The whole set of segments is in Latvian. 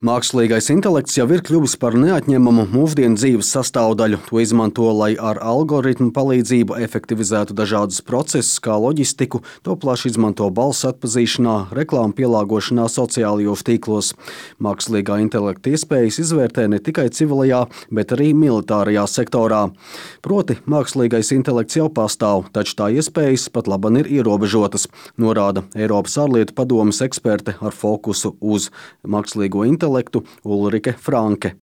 Mākslīgais intelekts jau ir kļuvis par neatņemamu mūsdienu dzīves sastāvdaļu. To izmanto, lai ar algoritmu palīdzību efektivizētu dažādus procesus, kā loģistiku, to plaši izmanto balss atpazīšanā, reklāmu pielāgošanā sociālajos tīklos. Mākslīgā intelekta iespējas izvērtē ne tikai civilajā, bet arī militārajā sektorā. Proti, mākslīgais intelekts jau pastāv, taču tā iespējas pat laban ir ierobežotas, norāda Eiropas ārlietu padomes eksperte ar fokusu uz mākslīgo intelektu Ulrike Franke.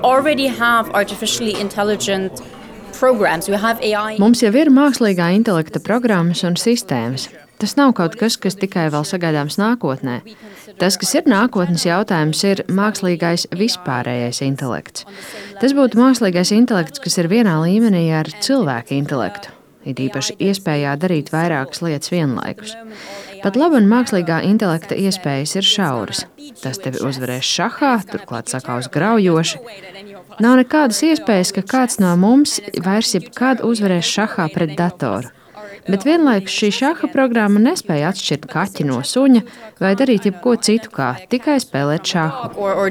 Mums jau ir mākslīgā intelekta programmas un sistēmas. Tas nav kaut kas, kas tikai vēl sagaidāms nākotnē. Tas, kas ir nākotnes jautājums, ir mākslīgais vispārējais intelekts. Tas būtu mākslīgais intelekts, kas ir vienā līmenī ar cilvēka intelektu. Ir īpaši iespējā darīt vairākas lietas vienlaikus. Pat labi mākslīgā intelekta iespējas ir šauras. Tas tevi uzvarēs šahā, turklāt sakaus graujoši. Nav nekādas iespējas, ka kāds no mums vairs jebkad uzvarēs šahā pret datoru. Bet vienlaikus šī šaha programma nespēja atšķirt kaķi no suņa vai darīt jebko citu, kā tikai spēlēt šahu.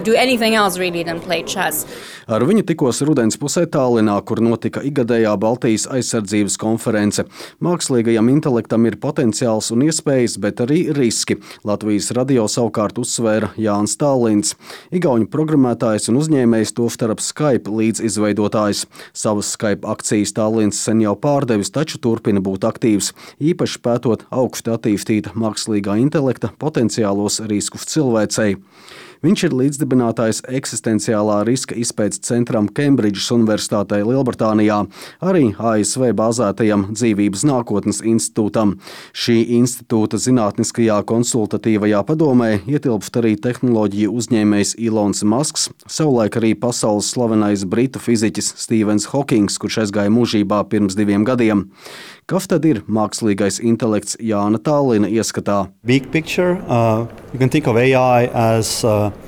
Ar viņu tikos rudens pusē Tallinā, kur notika ikgadējā Baltijas aizsardzības konference. Mākslīgajam intelektam ir potenciāls un iespējas, bet arī riski. Latvijas radio savukārt uzsvēra Jānis Tālins. Igauņu programmētājs un uzņēmējs, tostarp Skype līdzizveidotājs. Savas Skype akcijas Tālins sen jau pārdevis, taču turpina būt aktīvs. Īpaši pētot augstu attīstīta mākslīgā intelekta potenciālos riskus cilvēcei. Viņš ir līdzdibinātājs eksistenciālā riska izpētes centram Kembridžas Universitātei Lielbritānijā, arī ASV bāzētajam Dzīvības nākotnes institūtam. Šī institūta zinātniskajā konsultatīvajā padomē ietilpst arī tehnoloģiju uzņēmējs Ilons Masks, savulaik arī pasaules slavenais britu fiziķis Stevens Hokings, kurš aizgāja mūžībā pirms 2 gadiem. Kas tad ir mākslīgais intelekts Jāna Tālina ieskatā? Big picture, you can think of AI as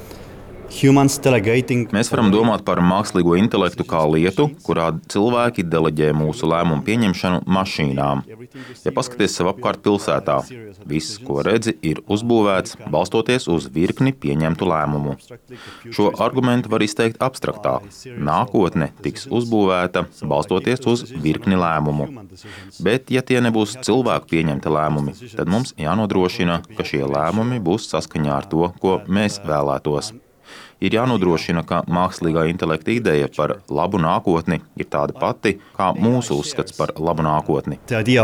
Mēs varam domāt par mākslīgo intelektu kā lietu, kurā cilvēki deleģē mūsu lēmumu pieņemšanu mašīnām. Ja paskaties sev apkārt pilsētā, viss, ko redzi, ir uzbūvēts, balstoties uz virkni pieņemtu lēmumu. Šo argumentu var izteikt abstraktāk. Nākotne tiks uzbūvēta, balstoties uz virkni lēmumu. Bet, ja tie nebūs cilvēku pieņemti lēmumi, tad mums jānodrošina, ka šie lēmumi būs saskaņā ar to, ko mēs vēlētos. Ir jānodrošina, ka mākslīgā intelekta ideja par labu nākotni ir tāda pati, kā mūsu uzskats par labu nākotni.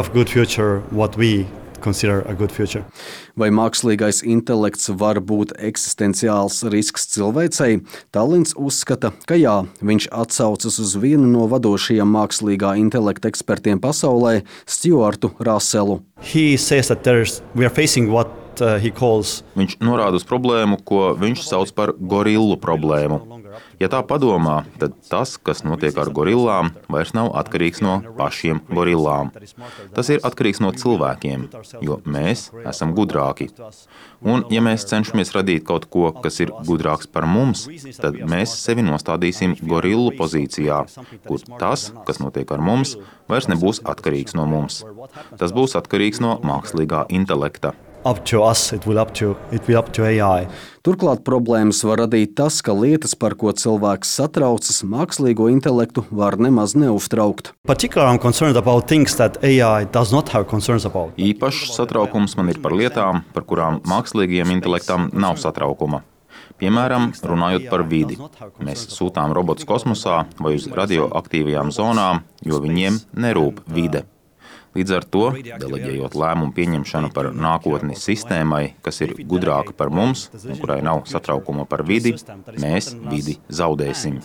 Vai mākslīgais intelekts var būt eksistenciāls risks cilvēcei? Tālins uzskata, ka jā, viņš atsaucas uz vienu no vadošajiem mākslīgā intelekta ekspertiem pasaulē, Stuartu Russelu. Viņš norāda uz problēmu, ko viņš sauc par gorillu problēmu. Ja tā padomā, tad tas, kas notiek ar gorillām, vairs nav atkarīgs no pašiem gorillām. Tas ir atkarīgs no cilvēkiem, jo mēs esam gudrāki. Un, ja mēs cenšamies radīt kaut ko, kas ir gudrāks par mums, tad mēs sevi nostādīsim gorillu pozīcijā, kur tas, kas notiek ar mums, vairs nebūs atkarīgs no mums. Tas būs atkarīgs no mākslīgā intelekta. Turklāt problēmas var radīt tas, ka lietas, par ko cilvēks satraucas, mākslīgo intelektu var nemaz neuztraukt. Īpašs satraukums man ir par lietām, par kurām mākslīgajam intelektam nav satraukuma. Piemēram, runājot par vidi. Mēs sūtām robotus kosmosā vai uz radioaktīvajām zonām, jo viņiem nerūp vide. Līdz ar to, deleģējot lēmumu pieņemšanu par nākotni sistēmai, kas ir gudrāka par mums un kurai nav satraukuma par vidi, mēs vidi zaudēsim.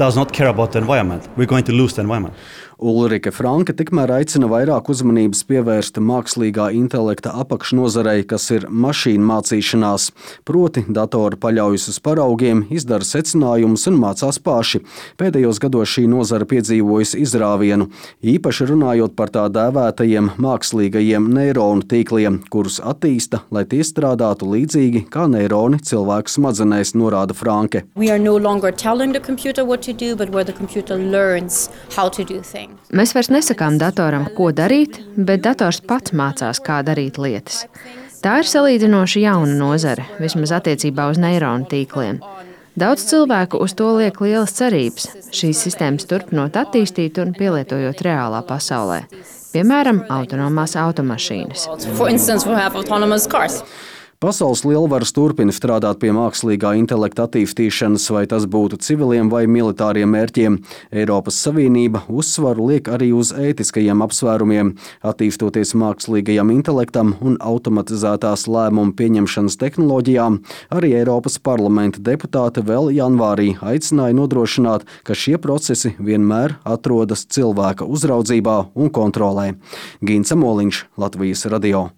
Ulrike Franke tikmēr aicina vairāk uzmanības pievērst mākslīgā intelekta apakšnozarei, kas ir mašīnu mācīšanās. Proti, datori paļaujas uz paraugiem, izdara secinājumus un mācās paši. Pēdējos gados šī nozara piedzīvojusi izrāvienu, īpaši runājot par tā dēvētajiem mākslīgajiem neironu tīkliem, kurus attīsta, lai tie strādātu līdzīgi kā neironi cilvēku smadzenēs, norāda Franke. Mēs vairs nesakām datoram, ko darīt, bet dators pats mācās, kā darīt lietas. Tā ir salīdzinoši jauna nozare, vismaz attiecībā uz neironu tīkliem. Daudz cilvēku uz to liek lielas cerības, šīs sistēmas turpinot attīstīt un pielietojot reālā pasaulē. Piemēram, autonomās automašīnas. Pasaules lielvaras turpina strādāt pie mākslīgā intelekta attīstīšanas, vai tas būtu civiliem vai militāriem mērķiem. Eiropas Savienība uzsvaru liek arī uz ētiskajiem apsvērumiem. Attīstoties mākslīgajam intelektam un automatizētās lēmumu pieņemšanas tehnoloģijām, arī Eiropas parlamenta deputāte vēl janvārī aicināja nodrošināt, ka šie procesi vienmēr atrodas cilvēka uzraudzībā un kontrolē. Gints Moliņš, Latvijas radio.